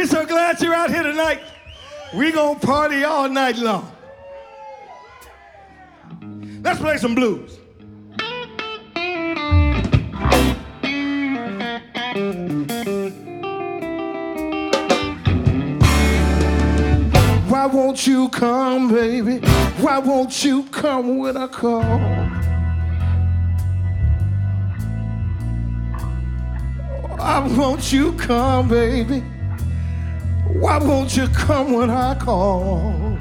We're so glad you're out here tonight. We're going to party all night long. Let's play some blues. Why won't you come, baby? Why won't you come when I call? Why won't you come, baby? Why won't you come when I call?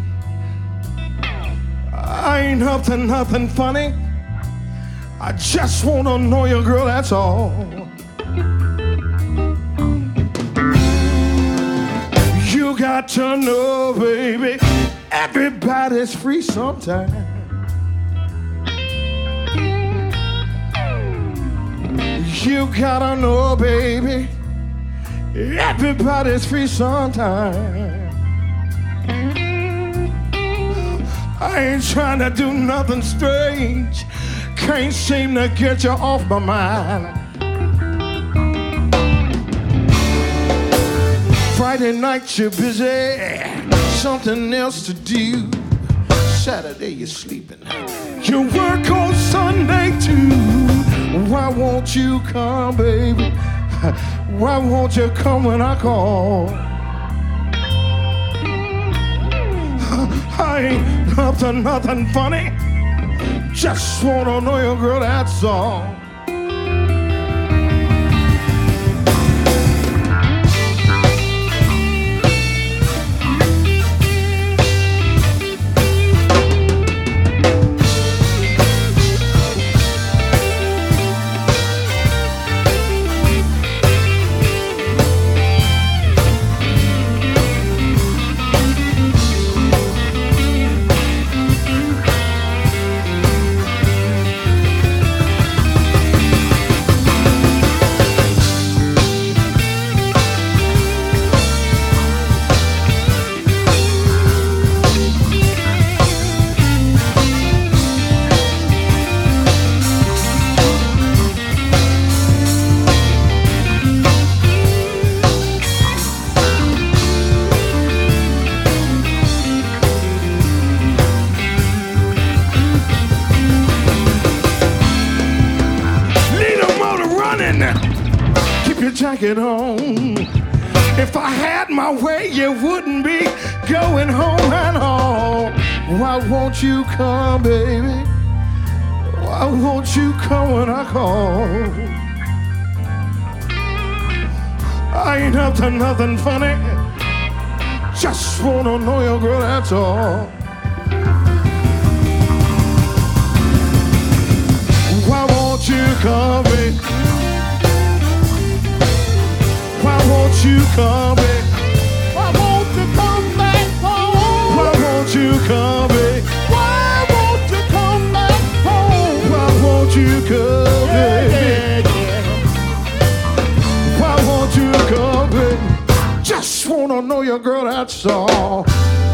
I ain't up to nothing funny. I just wanna know you, girl, that's all. You got to know, baby, everybody's free sometime. You gotta know, baby, everybody's free sometime. I ain't trying to do nothing strange. Can't seem to get you off my mind. Friday night you're busy, something else to do. Saturday you're sleeping, you work on Sunday too. Why won't you come, baby? Why won't you come when I call? I ain't up to nothing funny. Just wanna know you, girl, that's all. Keep your jacket on. If I had my way, you wouldn't be going home at all. Why won't you come, baby? Why won't you come when I call? I ain't up to nothing funny. Just wanna know you, girl, that's all. Why won't you come, baby? Why won't you come back? Why won't you come back home? Why won't you come back? Why won't you come back home? Why won't you come back? Why won't you come back? Just wanna know you, girl, that's all.